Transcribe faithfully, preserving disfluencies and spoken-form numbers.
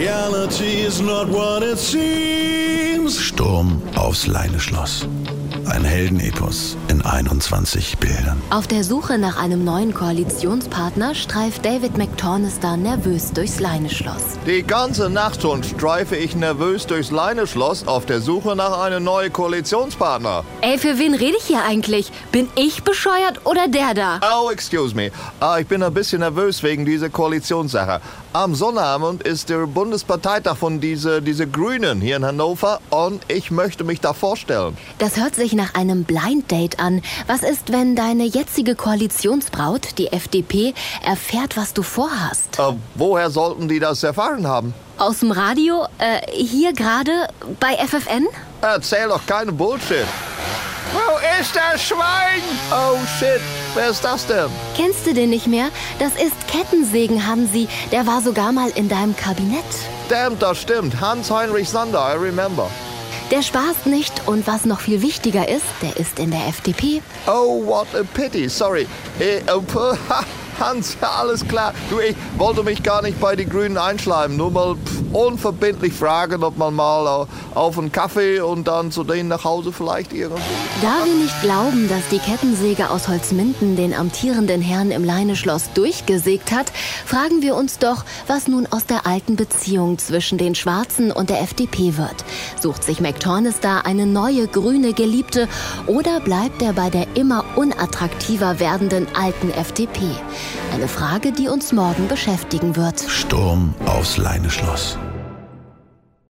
Reality is not what it seems. Sturm aufs Leineschloss. Ein Heldenepos in einundzwanzig Bildern. Auf der Suche nach einem neuen Koalitionspartner streift David McTornister nervös durchs Leineschloss. Die ganze Nacht schon streife ich nervös durchs Leineschloss auf der Suche nach einem neuen Koalitionspartner. Ey, für wen rede ich hier eigentlich? Bin ich bescheuert oder der da? Oh, excuse me. Ah, ich bin ein bisschen nervös wegen dieser Koalitionssache. Am Sonnabend ist der Bundesparteitag von diese, diese Grünen hier in Hannover und ich möchte mich da vorstellen. Das hört sich nach einem Blind Date an. Was ist, wenn deine jetzige Koalitionsbraut, die F D P, erfährt, was du vorhast? Äh, woher sollten die das erfahren haben? Aus dem Radio? Äh, hier gerade? Bei F F N? Erzähl doch keine Bullshit. Wo ist das Schwein? Oh shit, wer ist das denn? Kennst du den nicht mehr? Das ist Kettensägen Hansi. Der war sogar mal in deinem Kabinett. Damn, das stimmt. Hans-Heinrich Sander, I remember. Der spaßt nicht und was noch viel wichtiger ist, der ist in der F D P. Oh, what a pity, sorry. Hey, oh, Hans, alles klar. Du, ich wollte mich gar nicht bei den Grünen einschleimen. Nur mal pff, unverbindlich fragen, ob man mal äh, auf einen Kaffee und dann zu denen nach Hause vielleicht irgendwie... Da wir nicht glauben, dass die Kettensäge aus Holzminden den amtierenden Herrn im Leineschloss durchgesägt hat, fragen wir uns doch, was nun aus der alten Beziehung zwischen den Schwarzen und der F D P wird. Sucht sich McTornister eine neue grüne Geliebte oder bleibt er bei der immer unattraktiver werdenden alten F D P? Eine Frage, die uns morgen beschäftigen wird. Sturm aufs Leineschloss.